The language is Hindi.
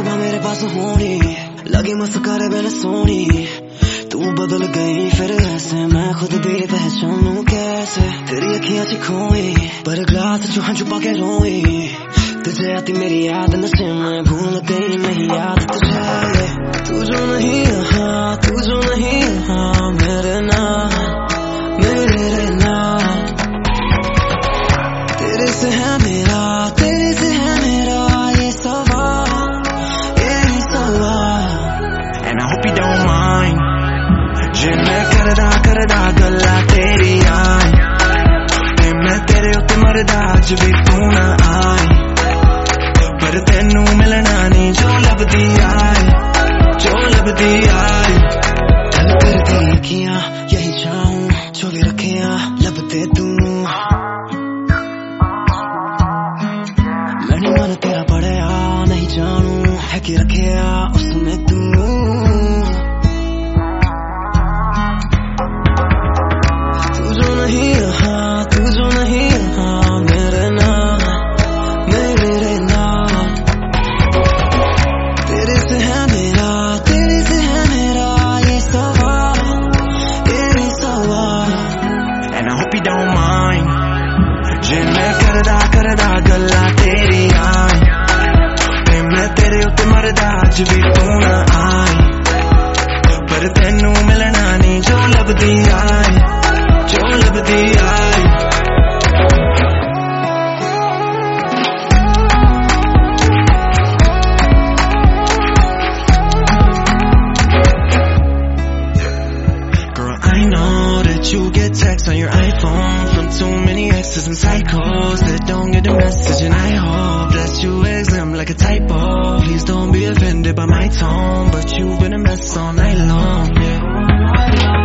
सुबह मेरे पास होनी लगी मस्करे बिन सोनी, तू बदल गई फिर ऐसे मैं खुद भी पहचानूं कैसे। तेरी अखियां च खोई पर ग्लास चूहा छुपा के रोई, तुझे आती मेरी याद नशे में भूल गई नहीं याद तुझे। तू जो नहीं यहाँ, तू जो नहीं यहाँ मेरे नाम तेरे से है मेरा, तेरे से है मेरा ये सवाल, ये सवाल। And I hope you don't mind जे मैं करदा गल्ला तेरी आई, ते मैं तेरे उत्ते मरदा अज भी तू ना आई, पर तेनू मिलना नहीं जो लभदी आई, जो लभदी आई। गल करती अखियां यही चाहूं जो भी रखियां लभते तू, मैंने मन तेरा पढ़िया नहीं जानू है कि रखिया उसमें तू। तू जो नहीं यहाँ, तू जो नहीं यहाँ मेरे नाम तेरे से है मेरा, तेरे से है मेरा ये सवाल, ये सवाल। And I hope you don't mind जे मैं करदा गल्ला तेरी आई, ते मैं तेरे उत्ते मरदा अज भी तू ना आई, पर तेनू मिलना नहीं जो लभदी आई, जो लभदी आई। Girl, I know that you get texts on your iPhone from too many exes and psychos that don't get the message, and I hope that you exempt like a typo. Please don't be offended by my tone, but you've been a mess all night long, yeah.